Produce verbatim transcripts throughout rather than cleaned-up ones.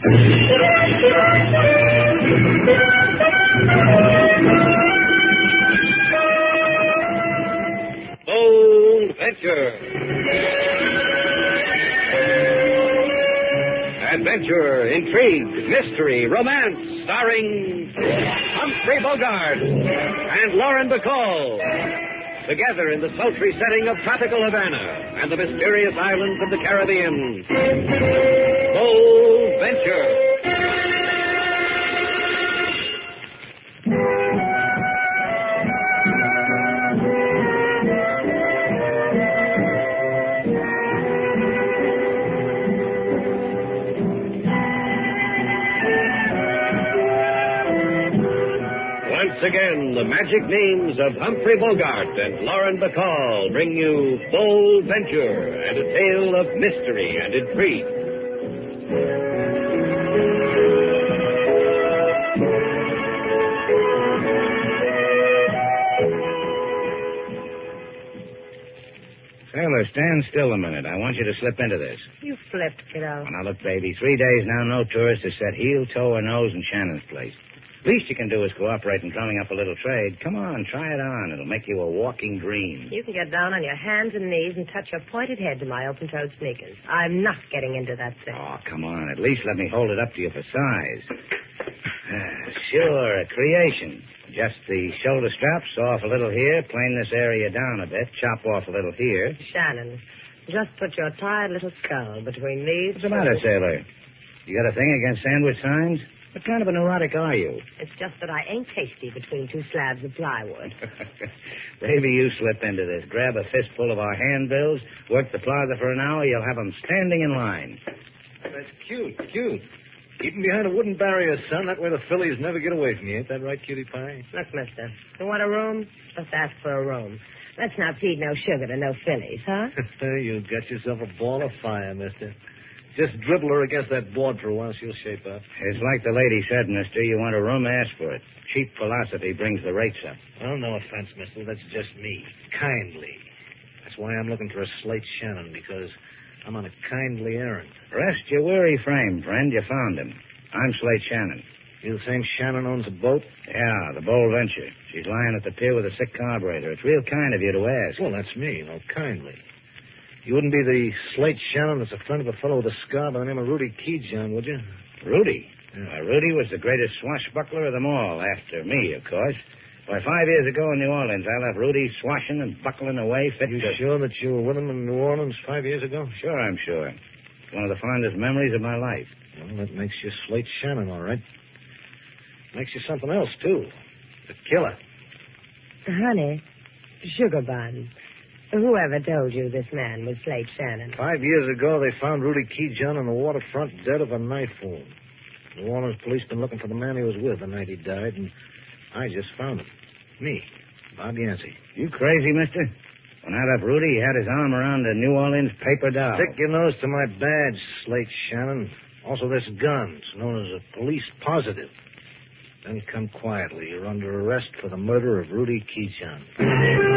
Bold Venture. Adventure, intrigue, mystery, romance, starring Humphrey Bogart and Lauren Bacall. Together in the sultry setting of tropical Havana and the mysterious islands of the Caribbean. Bold Venture. Once again, the magic names of Humphrey Bogart and Lauren Bacall bring you Bold Venture and a tale of mystery and intrigue. Sailor, stand still a minute. I want you to slip into this. You flipped, kiddo. Well, now, look, baby, three days now, no tourist has set heel, toe, or nose in Shannon's place. Least you can do is cooperate in drumming up a little trade. Come on, try it on. It'll make you a walking dream. You can get down on your hands and knees and touch your pointed head to my open-toed sneakers. I'm not getting into that thing. Oh, come on. At least let me hold it up to you for size. Ah, sure, a creation. Just the shoulder straps off a little here, plane this area down a bit, chop off a little here. Shannon, just put your tired little skull between these. What's the matter, sailor? You got a thing against sandwich signs? What kind of a neurotic are you? It's just that I ain't tasty between two slabs of plywood. Baby, you slip into this. Grab a fistful of our handbills, work the plaza for an hour, you'll have them standing in line. That's cute, cute. Keep 'em behind a wooden barrier, son. That way the fillies never get away from you. Ain't that right, cutie pie? Look, mister, you want a room? Just ask for a room. Let's not feed no sugar to no fillies, huh? You got yourself a ball of fire, mister. Just dribble her against that board for a while, she'll shape up. It's like the lady said, mister. You want a room, ask for it. Cheap philosophy brings the rates up. Oh, no offense, mister. That's just me. Kindly. That's why I'm looking for a Slate Shannon, because I'm on a kindly errand. Rest your weary frame, friend. You found him. I'm Slate Shannon. You the same Shannon owns a boat? Yeah, the Bold Venture. She's lying at the pier with a sick carburetor. It's real kind of you to ask. Well, that's me. No, kindly. You wouldn't be the Slate Shannon that's a friend of a fellow with a scar by the name of Rudy Keyjohn, would you? Rudy? Yeah. Why, Rudy was the greatest swashbuckler of them all, after me, of course. Why, five years ago in New Orleans, I left Rudy swashing and buckling away fit You to... sure that you were with him in New Orleans five years ago? Sure, I'm sure. It's one of the fondest memories of my life. Well, that makes you Slate Shannon, all right. Makes you something else, too. The killer. Honey, sugar bun. Whoever told you this man was Slate Shannon? Five years ago, they found Rudy Keyjohn on the waterfront dead of a knife wound. New Orleans police been looking for the man he was with the night he died, and I just found him. Me, Bob Yancey. You crazy, mister? When I left Rudy, he had his arm around a New Orleans paper doll. Stick your nose to my badge, Slate Shannon. Also, this gun. It's known as a police positive. Then come quietly. You're under arrest for the murder of Rudy Keyjohn.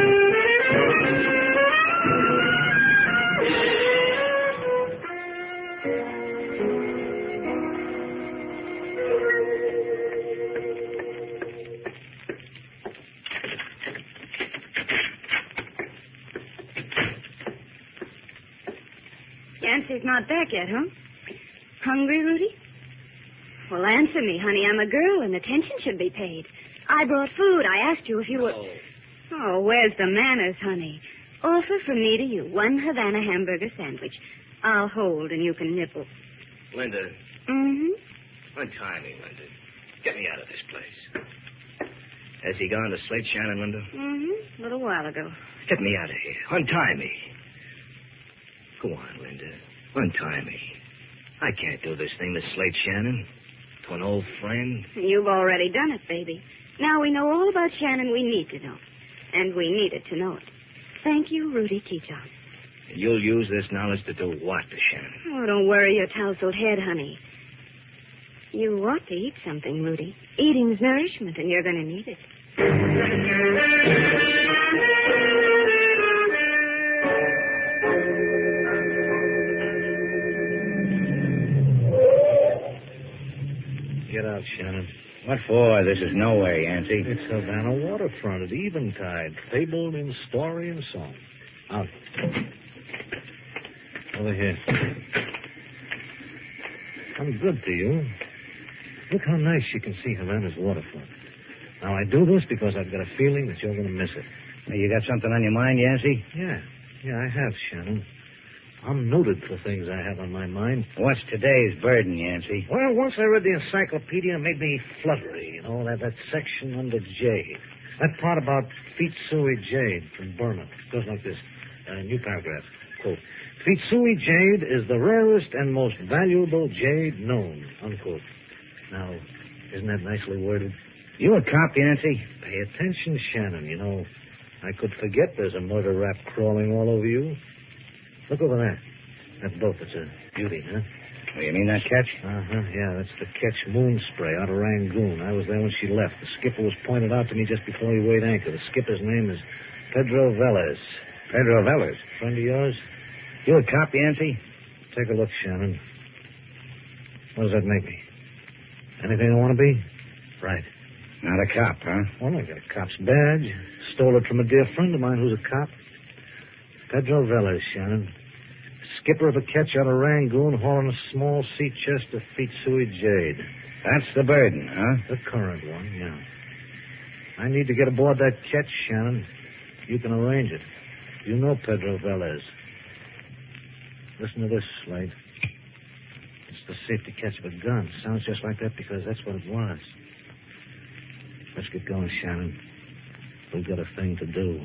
Yancey's not back yet, huh? Hungry, Rudy? Well, answer me, honey. I'm a girl, and attention should be paid. I brought food. I asked you if you were... Oh, oh where's the manners, honey? Offer from me to you one Havana hamburger sandwich. I'll hold, and you can nibble. Linda. Mm-hmm. Untie me, Linda. Get me out of this place. Has he gone to Slate Shannon, Linda? Mm-hmm. A little while ago. Get me out of here. Untie me. Go on, Linda. Untie me. I can't do this thing to Slate Shannon. To an old friend. You've already done it, baby. Now we know all about Shannon we need to know. And we needed to know it. Thank you, Rudy Keyjohn. You'll use this knowledge to do what to Shannon? Oh, don't worry your tousled head, honey. You ought to eat something, Rudy. Eating's nourishment, and you're going to need it. Get out, Shannon. What for? This is nowhere, Yancey. It's Havana waterfront at eventide, fabled in story and song. Out. Over here. I'm good to you. Look how nice you can see Havana's waterfront. Now, I do this because I've got a feeling that you're going to miss it. Hey, you got something on your mind, Yancey? Yeah. Yeah, I have, Shannon. I'm noted for things I have on my mind. What's today's burden, Yancey? Well, once I read the encyclopedia, it made me fluttery, you know, that, that section under jade. That part about Fitsui jade from Burma. It goes like this. Uh, new paragraph. Quote. Fitsui jade is the rarest and most valuable jade known. Unquote. Now, isn't that nicely worded? You a cop, Yancey? Pay attention, Shannon. You know, I could forget there's a murder rap crawling all over you. Look over there. That boat, that's a beauty, huh? Oh, you mean that catch? Uh-huh, yeah, that's the Ketch Moon Spray out of Rangoon. I was there when she left. The skipper was pointed out to me just before he weighed anchor. The skipper's name is Pedro Velez. Pedro Velez. Friend of yours? You a cop, Yancey? Take a look, Shannon. What does that make me? Anything I want to be? Right. Not a cop, huh? Well, I got a cop's badge. Stole it from a dear friend of mine who's a cop. Pedro Velez, Shannon. Skipper of a ketch out of Rangoon, hauling a small sea chest of Fitsui jade. That's the burden, huh? The current one, yeah. I need to get aboard that ketch, Shannon. You can arrange it. You know Pedro Velez. Listen to this, Slade. It's the safety catch of a gun. Sounds just like that because that's what it was. Let's get going, Shannon. We've got a thing to do.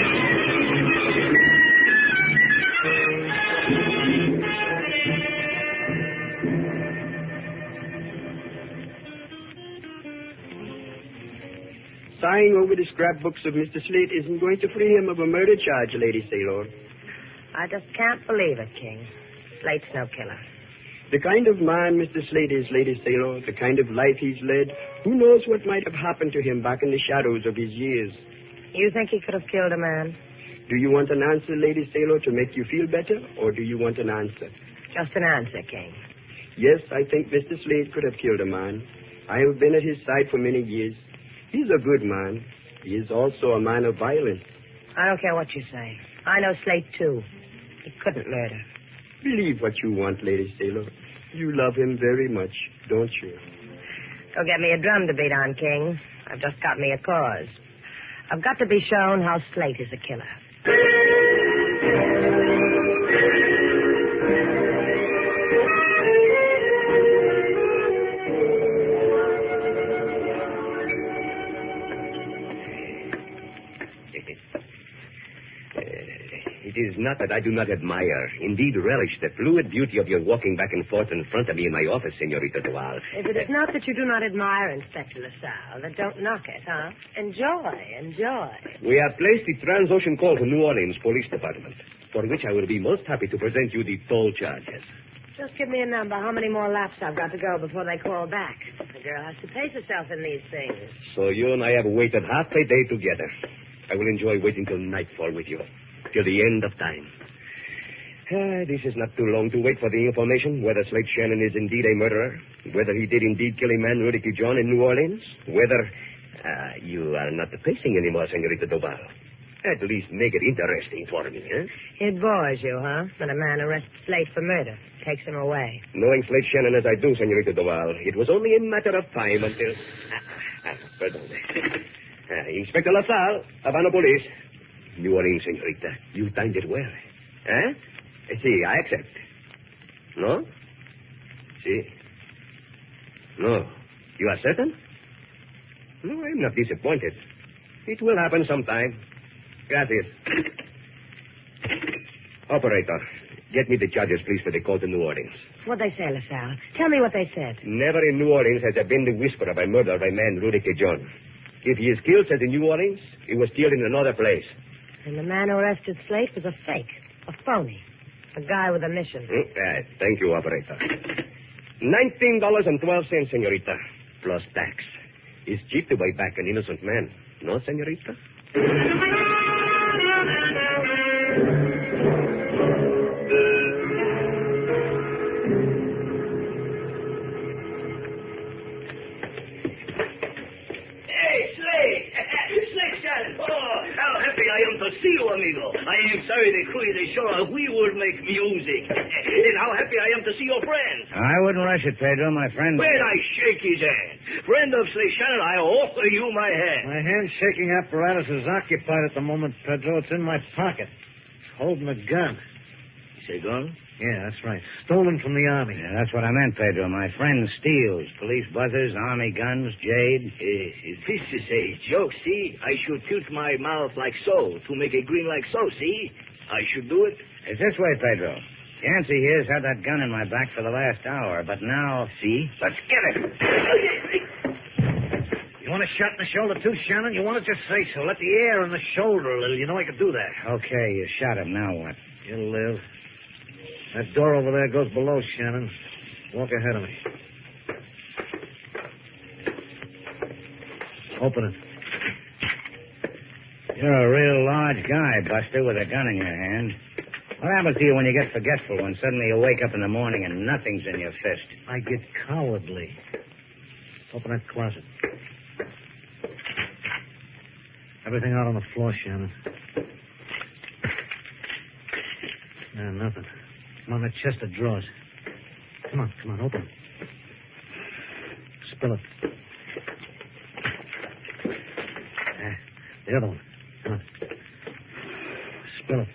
Sighing over the scrapbooks of Mister Slate isn't going to free him of a murder charge, Lady Sailor. I just can't believe it, King. Slate's no killer. The kind of man Mister Slate is, Lady Sailor, the kind of life he's led, who knows what might have happened to him back in the shadows of his years. You think he could have killed a man? Do you want an answer, Lady Sailor, to make you feel better, or do you want an answer? Just an answer, King. Yes, I think Mister Slate could have killed a man. I have been at his side for many years. He's a good man. He is also a man of violence. I don't care what you say. I know Slate, too. He couldn't murder. Believe what you want, Lady Sailor. You love him very much, don't you? Go get me a drum to beat on, King. I've just got me a cause. I've got to be shown how Slate is a killer. It is not that I do not admire, indeed relish, the fluid beauty of your walking back and forth in front of me in my office, Senorita Duval. If it is not that you do not admire Inspector LaSalle, then don't knock it, huh? Enjoy, enjoy. We have placed the Transocean call to New Orleans Police Department, for which I will be most happy to present you the toll charges. Just give me a number, how many more laps I've got to go before they call back. The girl has to pace herself in these things. So you and I have waited half a day together. I will enjoy waiting till nightfall with you. Till the end of time. Uh, this is not too long to wait for the information whether Slate Shannon is indeed a murderer, whether he did indeed kill a man, Rudy John, in New Orleans, whether uh, you are not pacing anymore, Senorita Duval. At least make it interesting for me, huh? It bores you, huh? When a man arrests Slate for murder, takes him away. Knowing Slate Shannon as I do, Senorita Duval, it was only a matter of time until... Ah, ah, pardon. Uh, Inspector LaSalle, Havana Police. New Orleans, Senorita. You timed it well. Eh? See, I accept. No? See? No. You are certain? No, I'm not disappointed. It will happen sometime. Gracias. Operator, get me the charges, please, for the call to New Orleans. What'd they say, LaSalle? Tell me what they said. Never in New Orleans has there been the whisper of a murder by man Rudy John. If he is killed, says in New Orleans, he was killed in another place. And the man who arrested Slate was a fake, a phony, a guy with a mission. Mm, uh, thank you, operator. Nineteen dollars and twelve cents, Senorita, plus tax. It's cheap to buy back an innocent man, no, Senorita? see you, amigo. I am sorry they quit. They sure we would make music. And how happy I am to see your friend. I wouldn't rush it, Pedro. My friend... When I shake his hand. Friend of Slate Shannon, I offer you my hand. My hand-shaking apparatus is occupied at the moment, Pedro. It's in my pocket. It's holding a gun. Say gun? Yeah, that's right. Stolen from the Army. Yeah, that's what I meant, Pedro. My friend steals police buzzers, Army guns, jade. Uh, this is a joke, see? I should tilt my mouth like so to make it green like so, see? I should do it. It's this way, Pedro. Yancey here's had that gun in my back for the last hour, but now... See? Let's get it. You want a shot in the shoulder, too, Shannon? You want to just say so. Let the air in the shoulder a little. You know I can do that. Okay, you shot him. Now what? You'll live. That door over there goes below, Shannon. Walk ahead of me. Open it. You're a real large guy, Buster, with a gun in your hand. What happens to you when you get forgetful, when suddenly you wake up in the morning and nothing's in your fist? I get cowardly. Open that closet. Everything out on the floor, Shannon. No, nothing. Come on, that chest of drawers. Come on, come on, open it. Spill it. Ah, the other one. Come on. Spill it.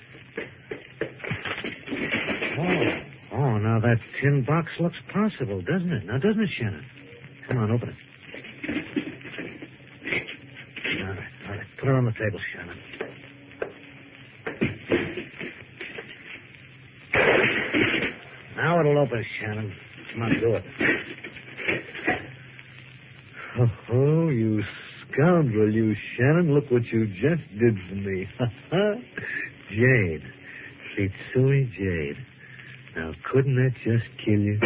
Oh, oh, now that tin box looks possible, doesn't it? Now, doesn't it, Shannon? Come on, open it. All right, all right. Put her on the table, Shannon. Now it'll open, Shannon. Come on, do it. Oh, oh, you scoundrel, you, Shannon. Look what you just did for me. Jade. Fitsui Jade. Now, couldn't that just kill you?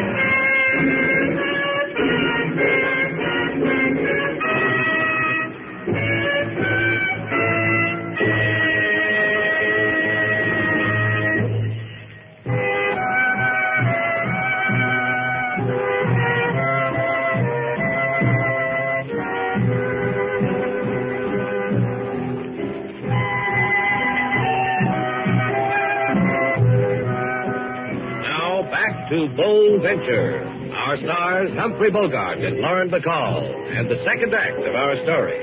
To Bold Venture. Our stars, Humphrey Bogart and Lauren Bacall, and the second act of our story.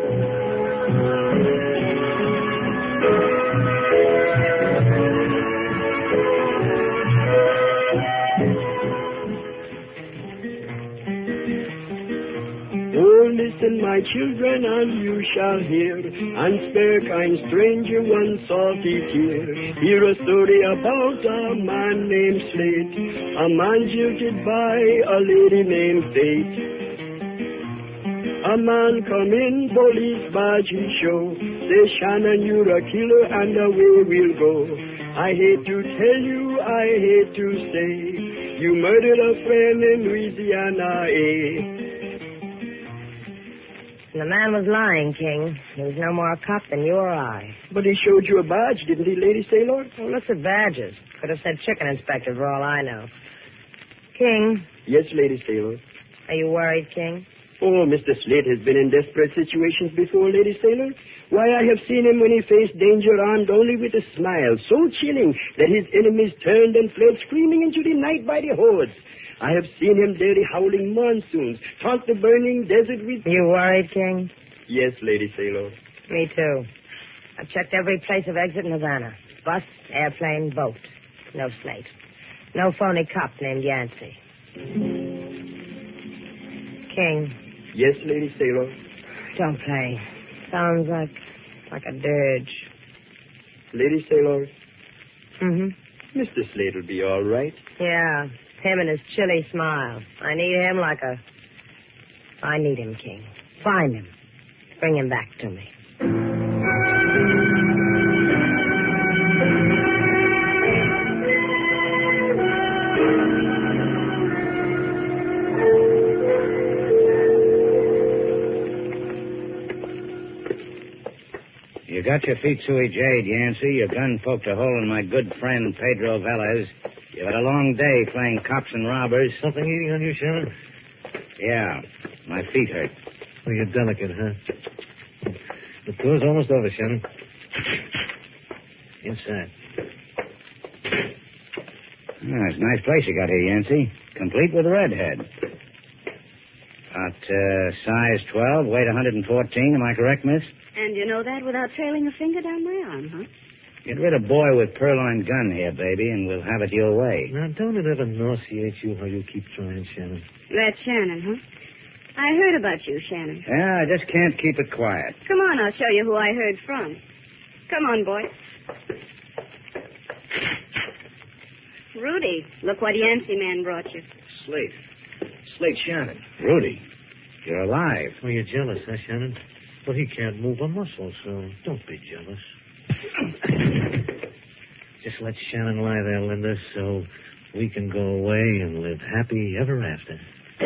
Oh, listen, my children, and you shall hear, and spare kind stranger one salty tear. Hear a story about a man named Slate, a man jilted by a lady named Fate. A man come in, police badge he show, say, Shannon, you're a killer, and away we'll go. I hate to tell you, I hate to say, you murdered a friend in Louisiana, eh? The man was lying, King. He was no more a cop than you or I. But he showed you a badge, didn't he, Lady Sailor? Well, look at badges. Could have said chicken inspector for all I know. King. Yes, Lady Sailor. Are you worried, King? Oh, Mister Slate has been in desperate situations before, Lady Sailor. Why, I have seen him when he faced danger armed only with a smile, so chilling that his enemies turned and fled screaming into the night by the hordes. I have seen him dare the howling monsoons, taunt the burning desert with... You worried, King? Yes, Lady Sailor. Me too. I've checked every place of exit in Havana. Bus, airplane, boat. No Slate. No phony cop named Yancey. King. Yes, Lady Sailor. Don't play. Sounds like like a dirge. Lady Sailor. Mm-hmm. Mister Slate will be all right. Yeah. Him and his chilly smile. I need him like a... I need him, King. Find him. Bring him back to me. You got your feet, Suey Jade, Yancey. Your gun poked a hole in my good friend, Pedro Velez. You had a long day playing cops and robbers. Something eating on you, Shannon? Yeah. My feet hurt. Well, you're delicate, huh? The tour's almost over, Shannon. Inside. Oh, it's a nice place you got here, Yancey. Complete with a redhead. About uh, size twelve, weight one hundred fourteen. Am I correct, miss? And you know that without trailing a finger down my arm, huh? Get rid of boy with purloined gun here, baby, and we'll have it your way. Now, don't it ever nauseate you how you keep trying, Shannon? That's Shannon, huh? I heard about you, Shannon. Yeah, I just can't keep it quiet. Come on, I'll show you who I heard from. Come on, boy. Rudy, look what Yancey man brought you. Slate. Slate Shannon. Rudy, you're alive. Oh, you're jealous, huh, Shannon? Well, he can't move a muscle, so don't be jealous. Just let Shannon lie there, Linda, so we can go away and live happy ever after.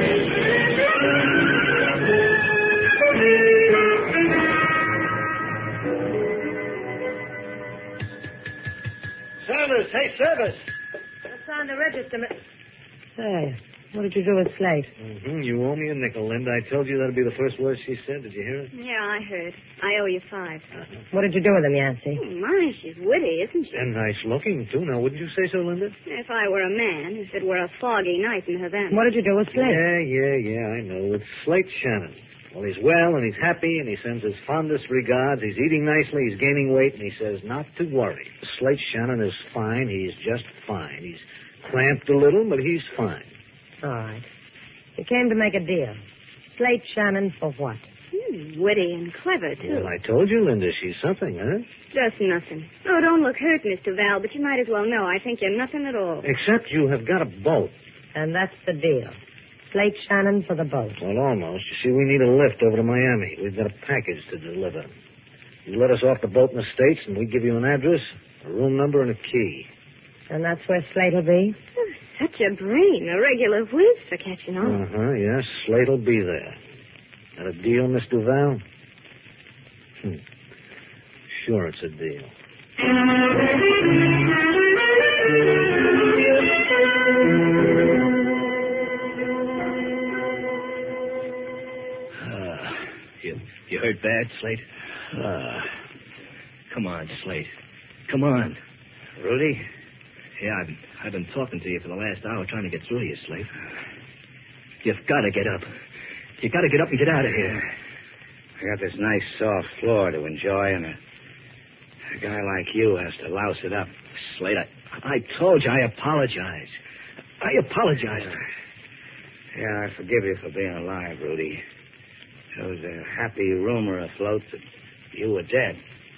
Service, hey, service. What's on the register, mi- Say, what did you do with Slate? Mm-hmm. You owe me a nickel, Linda. I told you that'd be the first words she said. Did you hear it? Yeah, I heard. I owe you five. Uh-huh. What did you do with him, Yancey? Oh, my, she's witty, isn't she? And nice looking, too. Now, wouldn't you say so, Linda? If I were a man, if it were a foggy night in Havana. What did you do with Slate? Yeah, yeah, yeah, I know. It's Slate Shannon. Well, he's well and he's happy and he sends his fondest regards. He's eating nicely, he's gaining weight, and he says not to worry. Slate Shannon is fine. He's just fine. He's cramped a little, but he's fine. All right. You came to make a deal. Slate Shannon for what? Hmm, witty and clever, too. Well, I told you, Linda, she's something, huh? Just nothing. Oh, don't look hurt, Mister Val, but you might as well know I think you're nothing at all. Except you have got a boat. And that's the deal. Slate Shannon for the boat. Well, almost. You see, we need a lift over to Miami. We've got a package to deliver. You let us off the boat in the States, and we give you an address, a room number, and a key. And that's where Slate will be? Oh, such a brain. A regular whiz for catching on. Uh-huh, yes. Slate'll be there. That a deal, Miss Duval? Hmm. Sure it's a deal. Uh, you, you hurt bad, Slate? Uh, come on, Slate. Come on. Rudy? Yeah, I've, I've been talking to you for the last hour trying to get through to you, Slate. You've got to get up. You've got to get up and get out of here. I got this nice soft floor to enjoy, and a, a guy like you has to louse it up. Slate, I, I told you I apologize. I apologize. Yeah, I forgive you for being alive, Rudy. There was a happy rumor afloat that you were dead.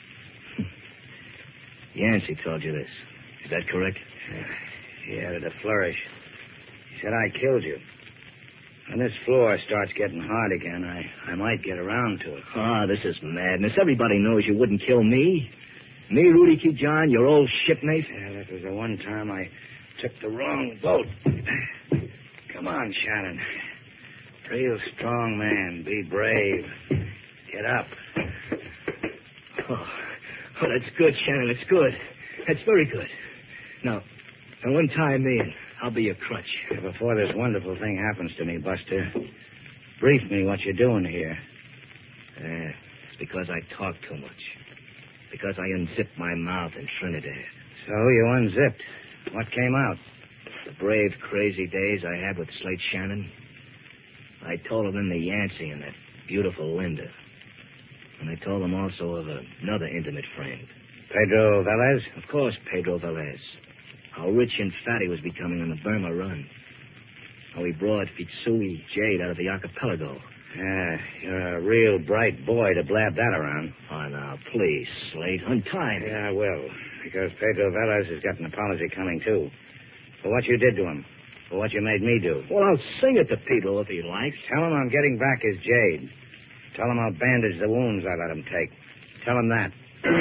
Yancey told you this. Is that correct? He added a flourish. He said I killed you. When this floor starts getting hard again, I, I might get around to it. Ah, this is madness. Everybody knows you wouldn't kill me. Me, Rudy Q. John, your old shipmate. Yeah, that was the one time I took the wrong boat. Come on, Shannon. Real strong man. Be brave. Get up. Oh, oh, that's good, Shannon. It's good. That's very good. Now, now untie me and I'll be your crutch. Before this wonderful thing happens to me, Buster, brief me what you're doing here. Uh, it's because I talk too much. Because I unzipped my mouth in Trinidad. So you unzipped. What came out? The brave, crazy days I had with Slate Shannon. I told him the Yancey and that beautiful Linda. And I told him also of another intimate friend. Pedro Velez? Of course, Pedro Velez. How rich and fat he was becoming on the Burma run. How he brought Fitsui Jade out of the archipelago. Yeah, you're a real bright boy to blab that around. Oh, now, please, Slate, untie me. Yeah, I will. Because Pedro Velez has got an apology coming, too. For what you did to him. For what you made me do. Well, I'll sing it to Pedro if he likes. Tell him I'm getting back his Jade. Tell him I'll bandage the wounds I let him take. Tell him that.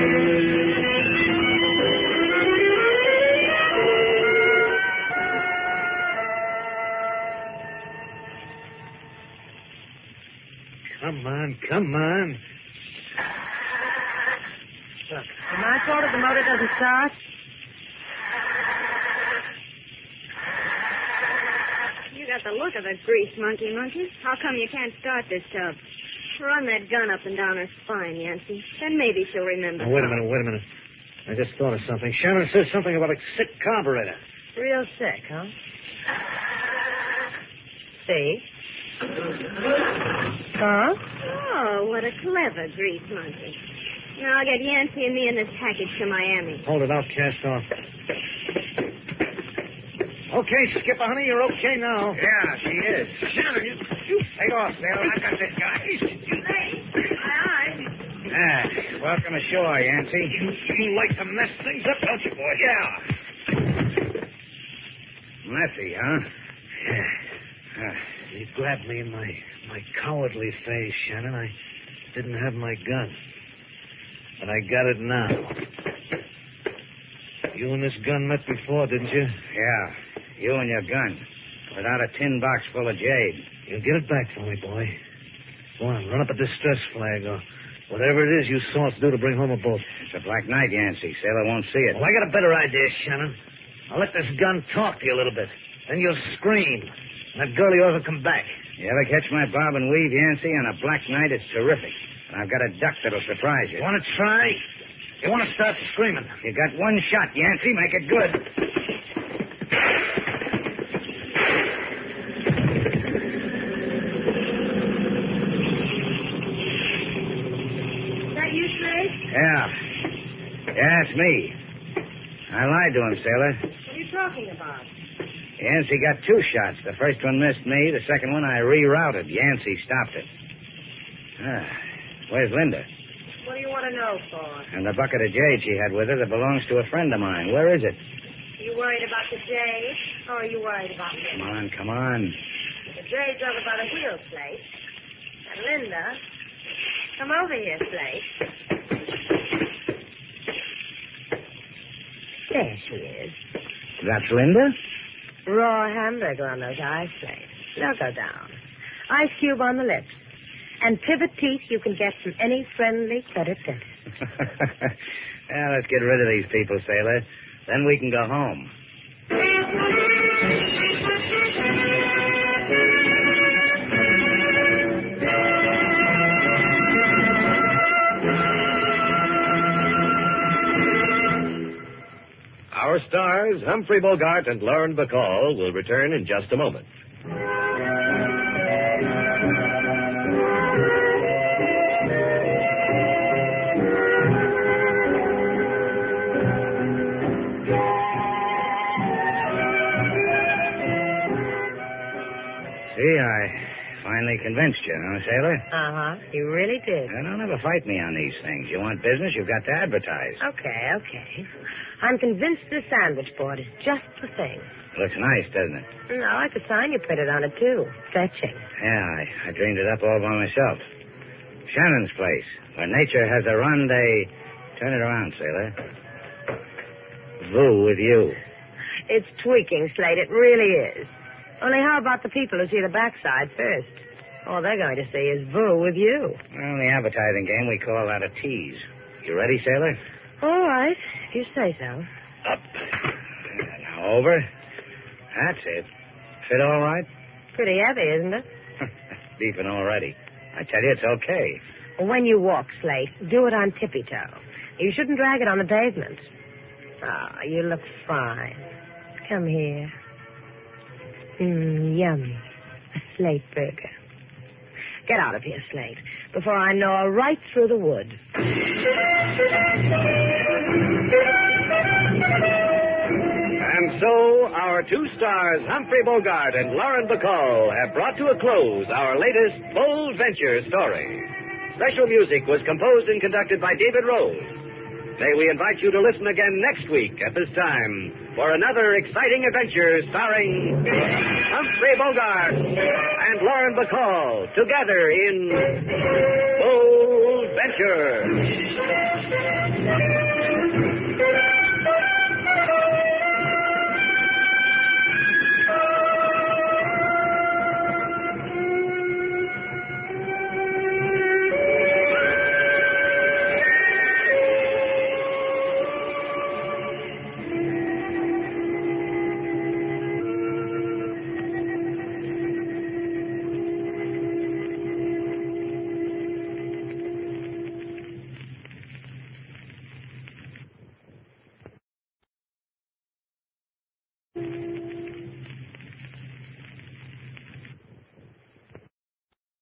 Come on, come on. Look, am I fault if the motor doesn't start? You got the look of a grease monkey, monkey. How come you can't start this tub? Run that gun up and down her spine, Yancey. Then maybe she'll remember. Now, wait a minute, wait a minute. I just thought of something. Shannon says something about a sick carburetor. Real sick, huh? See? Huh? Oh, what a clever grease monkey. Now I'll get Yancey and me in this package to Miami. Hold it, I'll cast off. Okay, Skipper, honey, you're okay now. Yeah, she is. Shannon, you... you... Take off, sailor. I got this guy. Ah, welcome ashore, Yancey. You, you like to mess things up, don't you, boy? Yeah. Messy, huh? Yeah. Uh, you grabbed me in my, my cowardly phase, Shannon. I didn't have my gun. But I got it now. You and this gun met before, didn't you? Yeah. You and your gun. Without a tin box full of jade. You'll get it back for me, boy. Go on, run up a distress flag or whatever it is you saw us do to bring home a boat. It's a black night, Yancey. Sailor won't see it. Well, I got a better idea, Shannon. I'll let this gun talk to you a little bit. Then you'll scream. And that girl of yours will come back. You ever catch my bob and weave, Yancey? On a black night, it's terrific. And I've got a duck that'll surprise you. You want to try? You want to start screaming? You got one shot, Yancey. Make it good. Is that you, Slade? Yeah. Yeah, it's me. I lied to him, sailor. What are you talking about? Yancey got two shots. The first one missed me. The second one I rerouted. Yancey stopped it. Ah, where's Linda? What do you want to know for? And the bucket of jade she had with her that belongs to a friend of mine. Where is it? Are you worried about the jade? Or are you worried about me? Come on, come on. The jade's over by the wheel plate. And Linda, come over here, Slate. There she is. That's Linda? Raw hamburger on those eyes, Slate. They'll go down. Ice cube on the lips. And pivot teeth you can get from any friendly credit dentist. Well, let's get rid of these people, sailor. Then we can go home. Our stars, Humphrey Bogart and Lauren Bacall, will return in just a moment. See, I finally convinced you, huh, sailor? Uh-huh. You really did. Now, don't ever fight me on these things. You want business, you've got to advertise. Okay, okay. I'm convinced the sandwich board is just the thing. Looks nice, doesn't it? No, I like the sign you printed on it, too. Fetching. Yeah, I, I dreamed it up all by myself. Shannon's place, where nature has a rendezvous. Turn it around, sailor. Voo with you. It's tweaking, Slate. It really is. Only how about the people who see the backside first? All they're going to see is Voo with you. Well, in the advertising game, we call that a tease. You ready, sailor? All right, if you say so. Up. Now over. That's it. Fit all right? Pretty heavy, isn't it? Beefing already. I tell you, it's okay. Well, when you walk, Slate, do it on tippy-toe. You shouldn't drag it on the pavement. Ah, oh, you look fine. Come here. Mmm, yummy. A Slate burger. Get out of here, Slate, before I gnaw right through the wood. And so, our two stars, Humphrey Bogart and Lauren Bacall, have brought to a close our latest Bold Venture story. Special music was composed and conducted by David Rose. May we invite you to listen again next week at this time for another exciting adventure starring Humphrey Bogart and Lauren Bacall together in Bold Venture.